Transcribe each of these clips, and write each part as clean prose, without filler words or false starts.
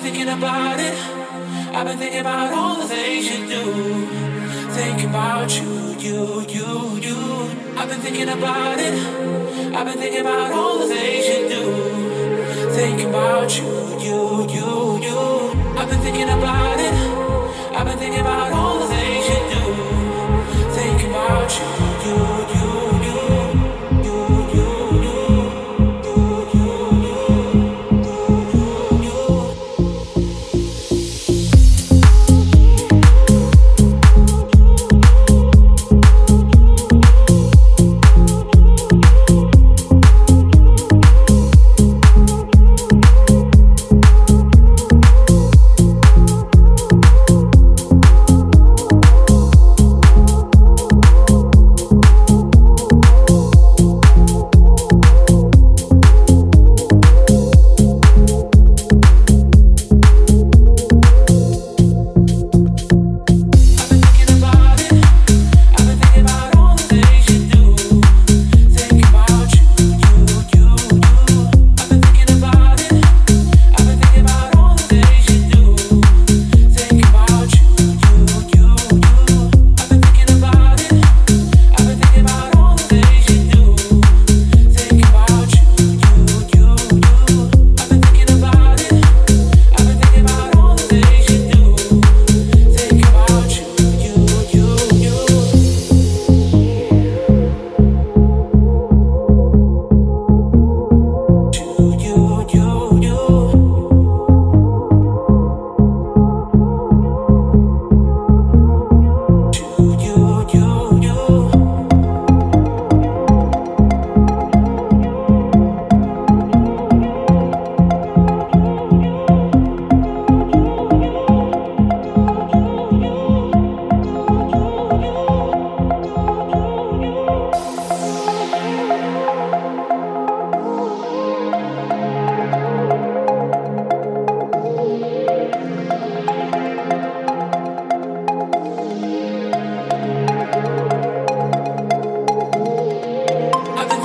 thinking about it. I've been thinking about all the things you do. Thinking about you. I've been thinking about it. I've been thinking about all the things you do. Thinking about you. I've been thinking about it. I've been thinking about all the things you do. Thinking about you.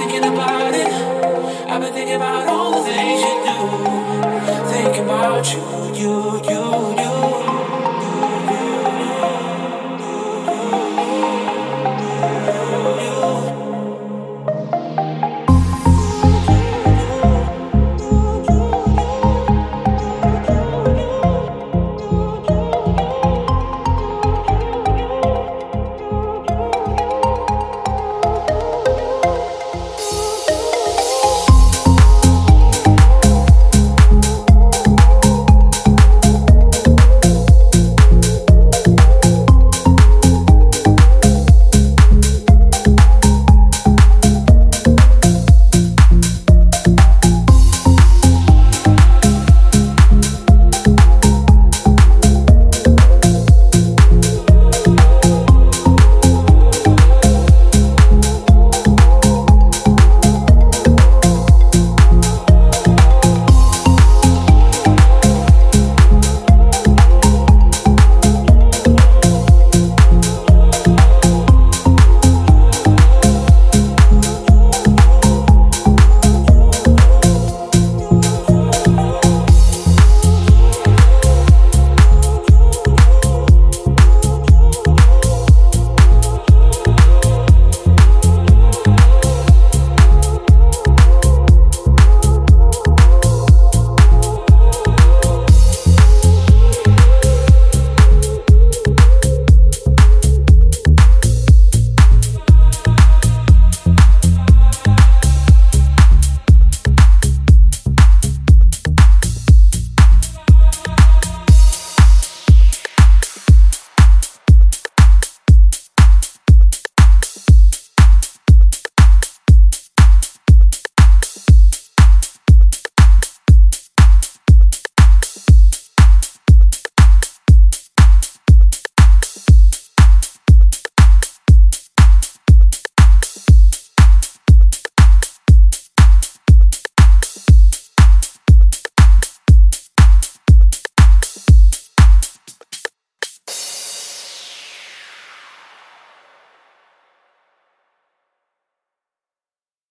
I've been thinking about all the things you do. Thinking about you.